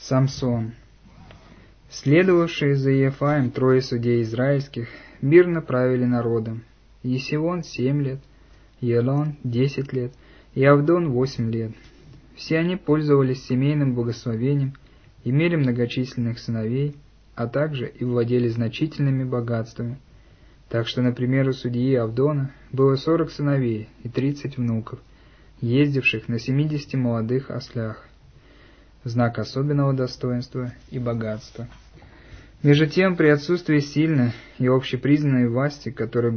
Самсон. Следовавшие за Иефаем трое судей израильских мирно правили народом: Есивон 7 лет, Елон 10 лет и Авдон 8 лет. Все они пользовались семейным благословением, имели многочисленных сыновей, а также и владели значительными богатствами. Так что, например, у судьи Авдона было 40 сыновей и 30 внуков, ездивших на 70 молодых ослях, знак особенного достоинства и богатства. Между тем, при отсутствии сильной и общепризнанной власти, которая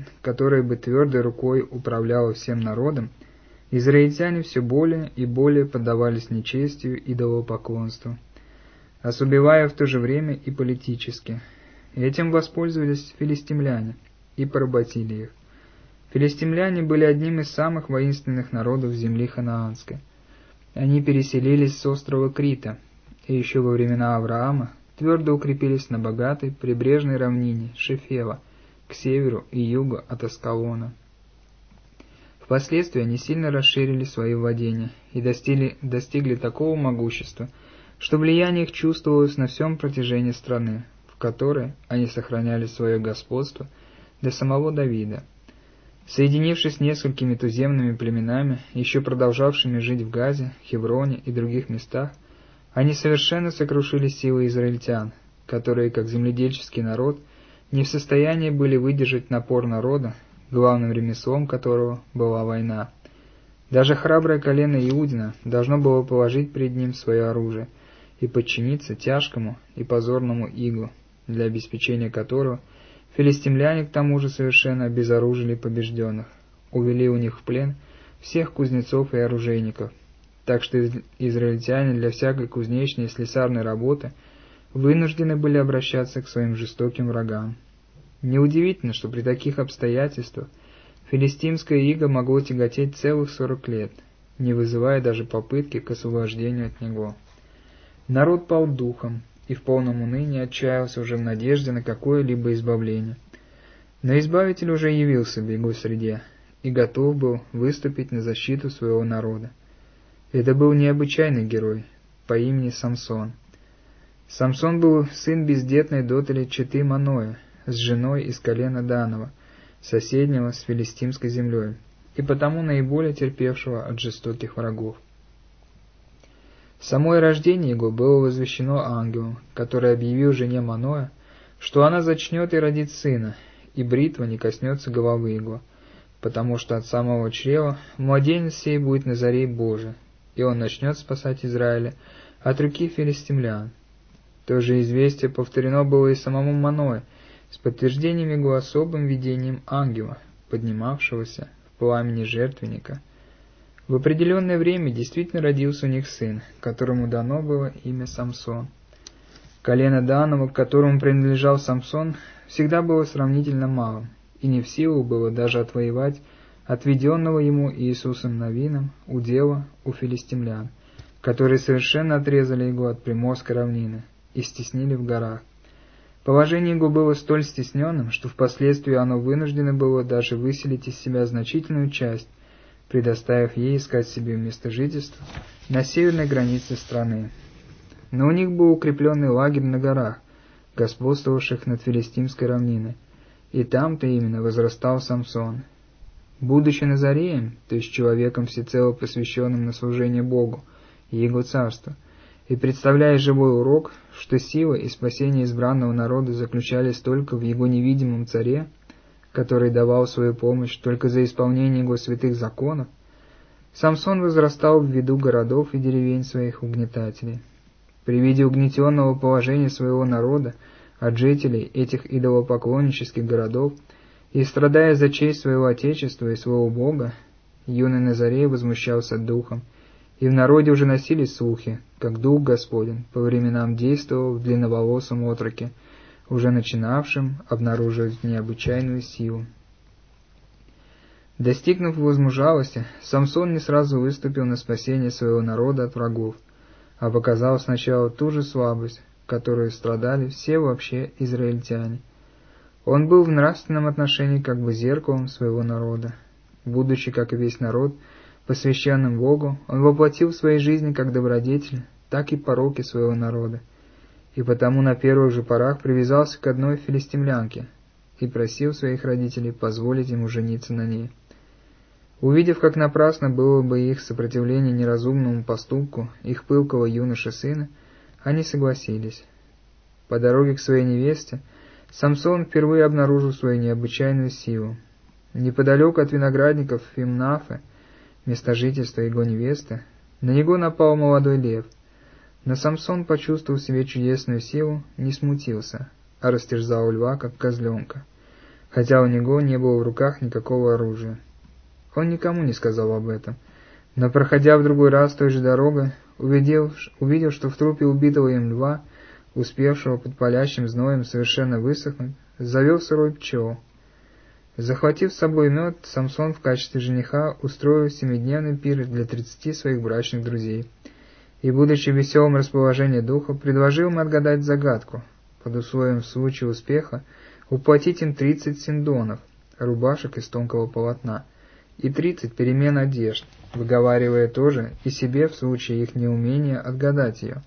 бы твердой рукой управляла всем народом, израильтяне все более и более поддавались нечестию и идолопоклонству, ослабевая в то же время и политически. Этим воспользовались филистимляне и поработили их. Филистимляне были одним из самых воинственных народов земли ханаанской. Они переселились с острова Крита, и еще во времена Авраама твердо укрепились на богатой прибрежной равнине Шефела, к северу и югу от Аскалона. Впоследствии они сильно расширили свои владения и достигли такого могущества, что влияние их чувствовалось на всем протяжении страны, в которой они сохраняли свое господство до самого Давида. Соединившись с несколькими туземными племенами, еще продолжавшими жить в Газе, Хевроне и других местах, они совершенно сокрушили силы израильтян, которые, как земледельческий народ, не в состоянии были выдержать напор народа, главным ремеслом которого была война. Даже храброе колено Иудина должно было положить пред ним свое оружие и подчиниться тяжкому и позорному игу, для обеспечения которого филистимляне к тому же совершенно обезоружили побежденных, увели у них в плен всех кузнецов и оружейников, так что израильтяне для всякой кузнечной и слесарной работы вынуждены были обращаться к своим жестоким врагам. Неудивительно, что при таких обстоятельствах филистимское иго могло тяготеть целых 40 лет, не вызывая даже попытки к освобождению от него. Народ пал духом и в полном унынии отчаялся уже в надежде на какое-либо избавление. Но Избавитель уже явился в его среде и готов был выступить на защиту своего народа. Это был необычайный герой по имени Самсон. Самсон был сын бездетной дочери четы Маноя, с женой из колена Данова, соседнего с филистимской землей, и потому наиболее терпевшего от жестоких врагов. Самое рождение его было возвещено ангелом, который объявил жене Маноя, что она зачнет и родит сына, и бритва не коснется головы его, потому что от самого чрева младенец сей будет Назарей Божий, и он начнет спасать Израиля от руки филистимлян. То же известие повторено было и самому Маною, с подтверждением его особым видением ангела, поднимавшегося в пламени жертвенника. В определенное время действительно родился у них сын, которому дано было имя Самсон. Колено Данова, к которому принадлежал Самсон, всегда было сравнительно малым, и не в силу было даже отвоевать отведенного ему Иисусом Навином удела у филистимлян, которые совершенно отрезали его от приморской равнины и стеснили в горах. Положение его было столь стесненным, что впоследствии оно вынуждено было даже выселить из себя значительную часть, предоставив ей искать себе место жительства на северной границе страны. Но у них был укрепленный лагерь на горах, господствовавших над филистимской равниной, и там-то именно возрастал Самсон. Будучи Назареем, то есть человеком всецело посвященным на служение Богу и Его царству, и представляя живой урок, что сила и спасение избранного народа заключались только в его невидимом царе, который давал свою помощь только за исполнение его святых законов, Самсон возрастал в виду городов и деревень своих угнетателей. При виде угнетенного положения своего народа от жителей этих идолопоклоннических городов и страдая за честь своего отечества и своего Бога, юный Назарей возмущался духом, и в народе уже носились слухи, как Дух Господень по временам действовал в длинноволосом отроке, уже начинавшим обнаруживать необычайную силу. Достигнув возмужалости, Самсон не сразу выступил на спасение своего народа от врагов, а показал сначала ту же слабость, которую страдали все вообще израильтяне. Он был в нравственном отношении как бы зеркалом своего народа. Будучи, как и весь народ, посвященным Богу, он воплотил в своей жизни как добродетель так и пороки своего народа, и потому на первых же порах привязался к одной филистимлянке и просил своих родителей позволить ему жениться на ней. Увидев, как напрасно было бы их сопротивление неразумному поступку их пылкого юноши-сына, они согласились. По дороге к своей невесте Самсон впервые обнаружил свою необычайную силу. Неподалеку от виноградников Фимнафы, места жительства его невесты, на него напал молодой лев. Но Самсон, почувствовав в себе чудесную силу, не смутился, а растерзал льва, как козленка, хотя у него не было в руках никакого оружия. Он никому не сказал об этом, но, проходя в другой раз той же дорогой, увидел, что в трупе убитого им льва, успевшего под палящим зноем совершенно высохнуть, завел сырой пчел. Захватив с собой мед, Самсон в качестве жениха устроил 7-дневный пир для 30 своих брачных друзей, и, будучи в веселом расположении духа, предложил им отгадать загадку, под условием в случае успеха уплатить им 30 синдонов, рубашек из тонкого полотна, и 30 перемен одежд, выговаривая тоже и себе в случае их неумения отгадать ее.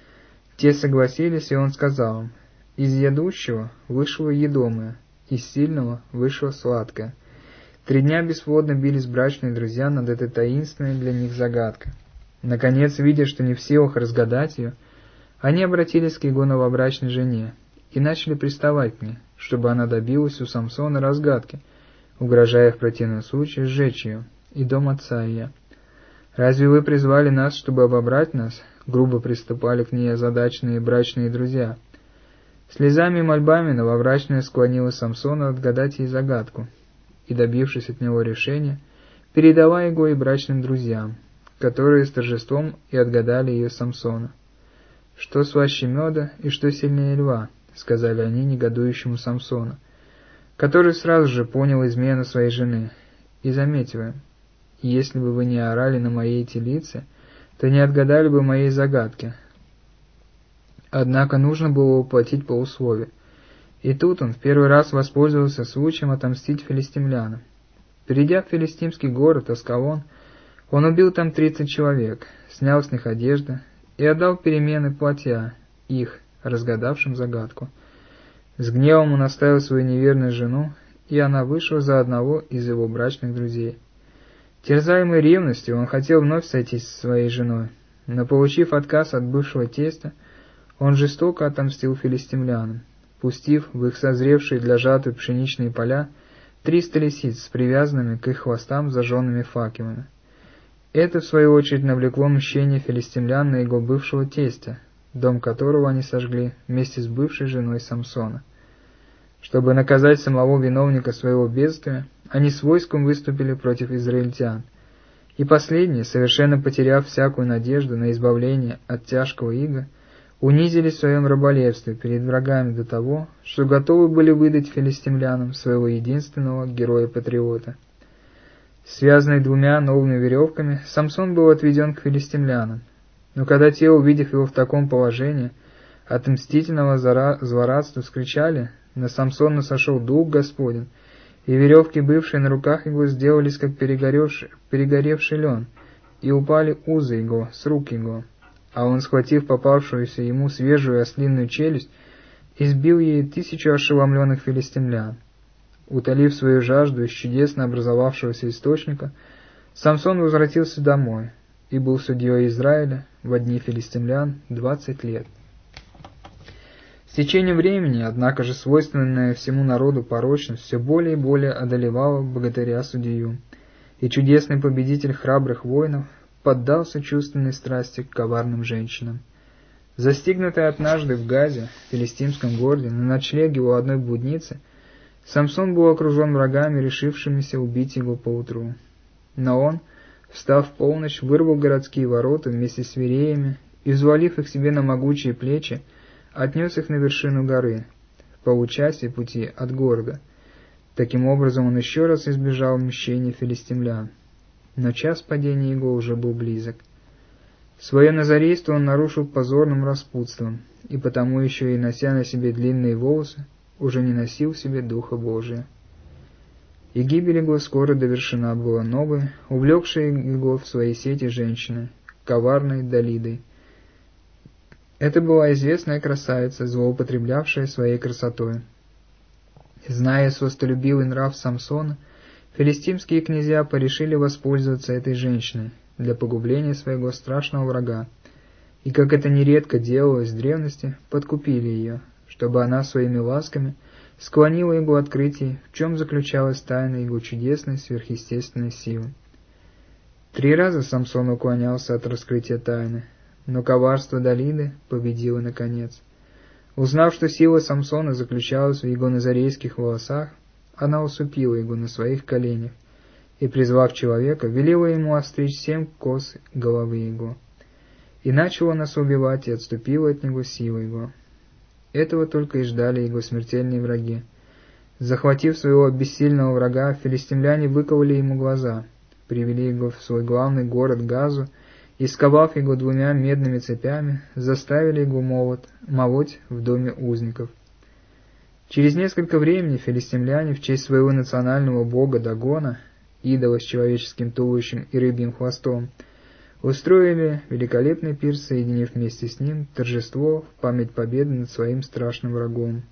Те согласились, и он сказал им: «Из едущего вышло едомое, из сильного вышло сладкое». 3 дня бесплодно бились брачные друзья над этой таинственной для них загадкой. Наконец, видя, что не в силах разгадать ее, они обратились к его новобрачной жене и начали приставать к ней, чтобы она добилась у Самсона разгадки, угрожая в противном случае сжечь ее и дом отца ее. «Разве вы призвали нас, чтобы обобрать нас?» — грубо приступали к ней озадаченные брачные друзья. Слезами и мольбами новобрачная склонила Самсона отгадать ей загадку, и, добившись от него решения, передала его и брачным друзьям, которые с торжеством и отгадали ее Самсона. «Что слаще меда и что сильнее льва?» — сказали они негодующему Самсону, который сразу же понял измену своей жены, и заметил им: «Если бы вы не орали на моей телице, то не отгадали бы моей загадки». Однако нужно было уплатить по условию, и тут он в первый раз воспользовался случаем отомстить филистимлянам. Перейдя в филистимский город Аскалон, он убил там 30 человек, снял с них одежды и отдал перемены платья их, разгадавшим загадку. С гневом он оставил свою неверную жену, и она вышла за одного из его брачных друзей. Терзаемый ревностью, он хотел вновь сойтись со своей женой, но, получив отказ от бывшего тестя, он жестоко отомстил филистимлянам, пустив в их созревшие для жатвы пшеничные поля 300 лисиц с привязанными к их хвостам зажженными факелами. Это, в свою очередь, навлекло мщение филистимлян на его бывшего тестя, дом которого они сожгли вместе с бывшей женой Самсона. Чтобы наказать самого виновника своего бедствия, они с войском выступили против израильтян, и последние, совершенно потеряв всякую надежду на избавление от тяжкого ига, унизились в своем раболепстве перед врагами до того, что готовы были выдать филистимлянам своего единственного героя-патриота. Связанный 2 новыми веревками, Самсон был отведен к филистимлянам, но когда те, увидев его в таком положении, от мстительного злорадства вскричали: «На Самсона сошел дух Господень», и веревки, бывшие на руках его, сделались как перегоревший лен, и упали узы его с рук его, а он, схватив попавшуюся ему свежую ослиную челюсть, избил ей 1000 ошеломленных филистимлян. Утолив свою жажду из чудесно образовавшегося источника, Самсон возвратился домой и был судьей Израиля во дни филистимлян 20 лет. С течением времени, однако же, свойственная всему народу порочность все более и более одолевала богатыря-судью, и чудесный победитель храбрых воинов поддался чувственной страсти к коварным женщинам. Застигнутый однажды в Газе, филистимском городе, на ночлеге у одной блудницы, Самсон был окружен врагами, решившимися убить его поутру. Но он, встав в полночь, вырвал городские ворота вместе с вереями и, взвалив их себе на могучие плечи, отнес их на вершину горы, в получасе пути от города. Таким образом он еще раз избежал мщения филистимлян. Но час падения его уже был близок. Свое назарейство он нарушил позорным распутством, и потому еще и нося на себе длинные волосы, уже не носил в себе Духа Божия. И гибель его скоро довершена была новой, увлекшей его в свои сети женщины, коварной Далидой. Это была известная красавица, злоупотреблявшая своей красотой. Зная свостолюбивый нрав Самсона, филистимские князья порешили воспользоваться этой женщиной для погубления своего страшного врага, и, как это нередко делалось в древности, подкупили ее, чтобы она своими ласками склонила его открытие, в чем заключалась тайна его чудесной сверхъестественной силы. 3 раза Самсон уклонялся от раскрытия тайны, но коварство Далиды победило наконец. Узнав, что сила Самсона заключалась в его назарейских волосах, она усыпила его на своих коленях и, призвав человека, велела ему остричь 7 кос головы его. И начал он нас убивать, и отступила от него сила его. Этого только и ждали его смертельные враги. Захватив своего бессильного врага, филистимляне выковали ему глаза, привели его в свой главный город Газу и, сковав его 2 медными цепями, заставили его молоть в доме узников. Через несколько времени филистимляне в честь своего национального бога Дагона, идола с человеческим туловищем и рыбьим хвостом, устроили великолепный пир, соединив вместе с ним торжество в память победы над своим страшным врагом.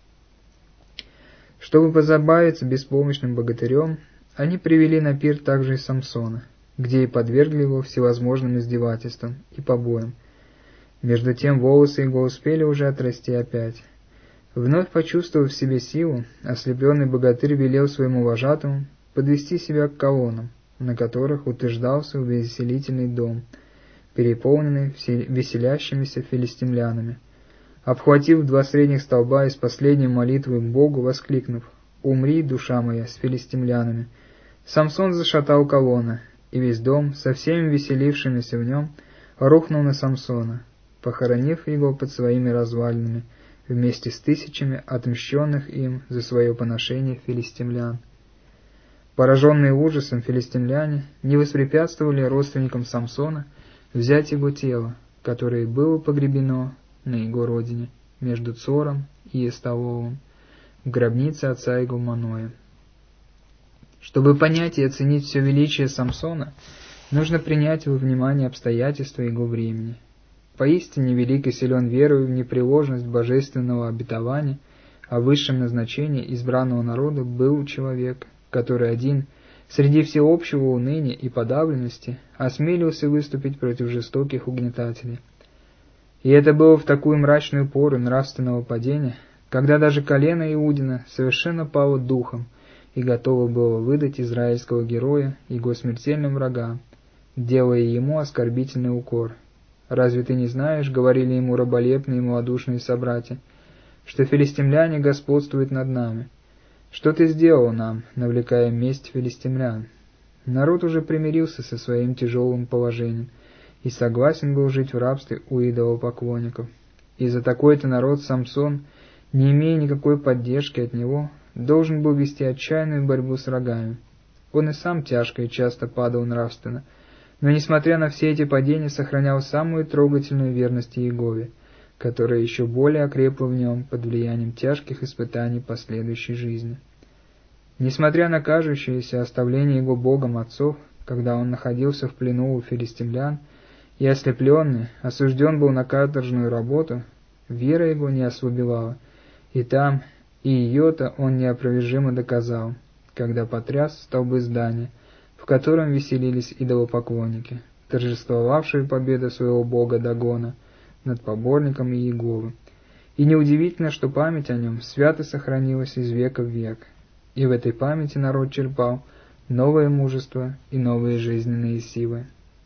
Чтобы позабавиться беспомощным богатырем, они привели на пир также и Самсона, где и подвергли его всевозможным издевательствам и побоям. Между тем волосы его успели уже отрасти опять. Вновь почувствовав в себе силу, ослепленный богатырь велел своему вожатому подвести себя к колоннам, на которых утверждался увеселительный дом, переполненный веселящимися филистимлянами. Обхватив 2 средних столба и с последней молитвой к Богу воскликнув: «Умри, душа моя, с филистимлянами!», Самсон зашатал колонны, и весь дом, со всеми веселившимися в нем, рухнул на Самсона, похоронив его под своими развалинами, вместе с 1000 отмщенных им за свое поношение филистимлян. Пораженные ужасом филистимляне не воспрепятствовали родственникам Самсона взять его тело, которое было погребено на его родине, между Цором и Эстоловым, в гробнице отца его Маноя. Чтобы понять и оценить все величие Самсона, нужно принять во внимание обстоятельства его времени. Поистине велик и силен верою в непреложность божественного обетования о высшем назначении избранного народа был человек, который один, среди всеобщего уныния и подавленности, осмелился выступить против жестоких угнетателей. И это было в такую мрачную пору нравственного падения, когда даже колено Иудина совершенно пало духом и готово было выдать израильского героя его смертельным врагам, делая ему оскорбительный укор. «Разве ты не знаешь, — говорили ему раболепные и малодушные собратья, — что филистимляне господствуют над нами? Что ты сделал нам, навлекая месть филистимлян?» Народ уже примирился со своим тяжелым положением и согласен был жить в рабстве у идолопоклонников. И за такой-то народ Самсон, не имея никакой поддержки от него, должен был вести отчаянную борьбу с врагами. Он и сам тяжко и часто падал нравственно, но, несмотря на все эти падения, сохранял самую трогательную верность Иегове, которая еще более окрепла в нем под влиянием тяжких испытаний последующей жизни. Несмотря на кажущееся оставление его Богом отцов, когда он находился в плену у филистимлян, и ослепленный, осужден был на каторжную работу, вера его не ослабевала, и там, и ее-то он неопровержимо доказал, когда потряс столбы здания, в котором веселились идолопоклонники, торжествовавшие победу своего бога Дагона над поборником Иеговы. И неудивительно, что память о нем свято сохранилась из века в век, и в этой памяти народ черпал новое мужество и новые жизненные силы.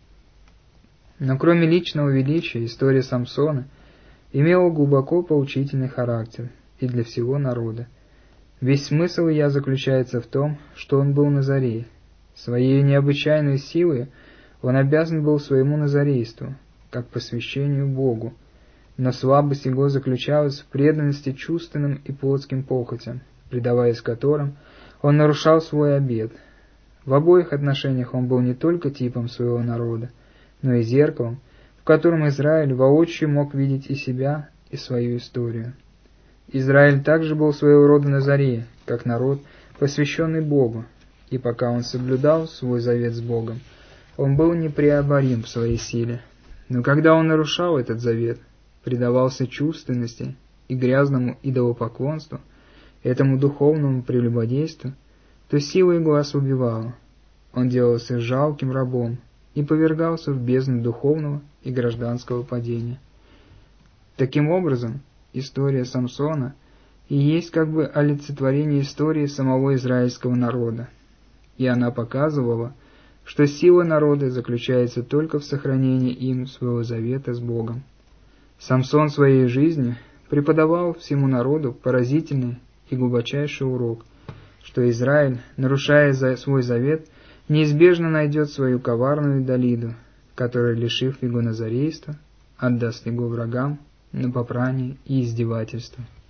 Но кроме личного величия, история Самсона имела глубоко поучительный характер и для всего народа. Весь смысл ее заключается в том, что он был назарей. Своей необычайной силой он обязан был своему назарейству, как посвящению Богу, но слабость его заключалась в преданности чувственным и плотским похотям, предаваясь которым он нарушал свой обет. В обоих отношениях он был не только типом своего народа, но и зеркалом, в котором Израиль воочию мог видеть и себя, и свою историю. Израиль также был своего рода Назареем, как народ, посвященный Богу, и пока он соблюдал свой завет с Богом, он был непреоборим в своей силе. Но когда он нарушал этот завет, предавался чувственности и грязному идолопоклонству, этому духовному прелюбодейству, то сила его ослабевала, он делался жалким рабом и повергался в бездну духовного и гражданского падения. Таким образом, история Самсона и есть как бы олицетворение истории самого израильского народа, и она показывала, что сила народа заключается только в сохранении им своего завета с Богом. Самсон своей жизнью преподавал всему народу поразительный и глубочайший урок, что Израиль, нарушая свой завет, неизбежно найдет свою коварную Далиду, которая, лишив его назарейства, отдаст его врагам на попрание и издевательство.